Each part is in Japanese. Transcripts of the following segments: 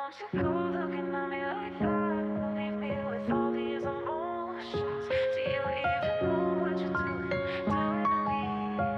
Won't you go looking at me like that? Leave me with all these emotions. Do you even know what you're doing to me?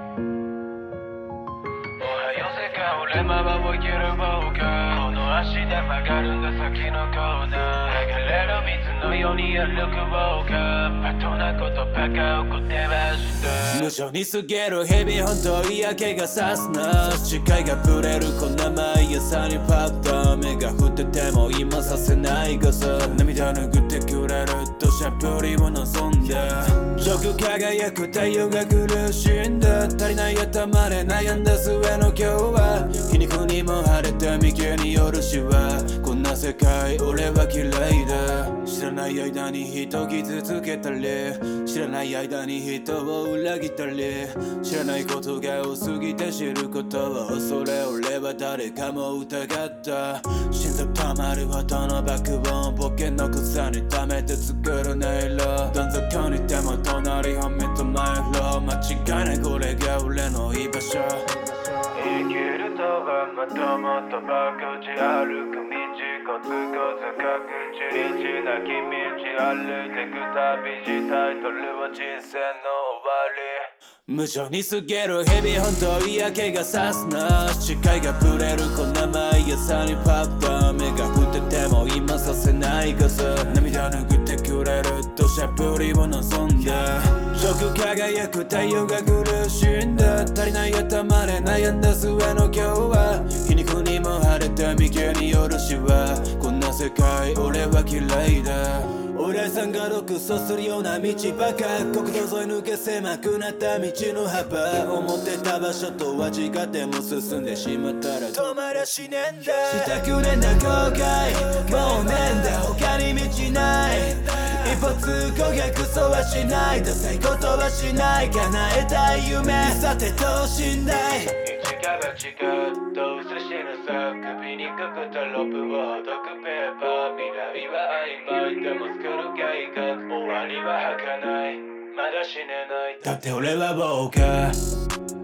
おはよう世界俺ままを生きる僕この足で曲がるんだ先のコーナー流れる水のように歩く僕バトなことばか起こってました無情に過ぎる日々本当嫌気がさすな視界がぶれるこんな毎朝にパッと目が降ってても今させないがさ涙拭ってくれる土砂降りを望んで上空輝く太陽が苦しんで足りない頭で悩んだ末の今日は皮肉にも晴れて眉間によるしはこんな世界俺は嫌いだ知らない間に人傷つけたり知らない間に人を裏切ったり知らないことが多すぎて知ることを恐れ俺は誰かも疑った心臓溜まるほどの爆音ボケの草に溜めて作る音色どん底にでも隣を見と前ろ間違いないこれが俺の居場所生きるとはもともとばかじ歩く道コツコツ確実なき道歩いてく旅路タイトルは人生の終わり無情に過ぎる日々本当嫌気がさすな視界がぶれるこんな毎朝にパッと目が降ってても今させないがさ涙拭ってくれる土砂降りを望んで上空輝く太陽が苦しんで足りない頭で悩んだ末の今日は皮肉にも晴れて眉間によるしはこんな世界俺は嫌いだ俺さんが独走するような道ばか国道沿い抜け狭くなった道の幅思ってた場所とは違っても進んでしまったら止まりゃしねえんだしたくねえんだ後悔もうねえんだ他に道ない一歩通行逆走はしないダサいことはしない叶えたい夢さて等身大一か八かどうせ死ぬさ首にかけたロープをほどくペーパー未来は曖昧でも作る計画終わりは儚いまだ死ねないだって俺は僕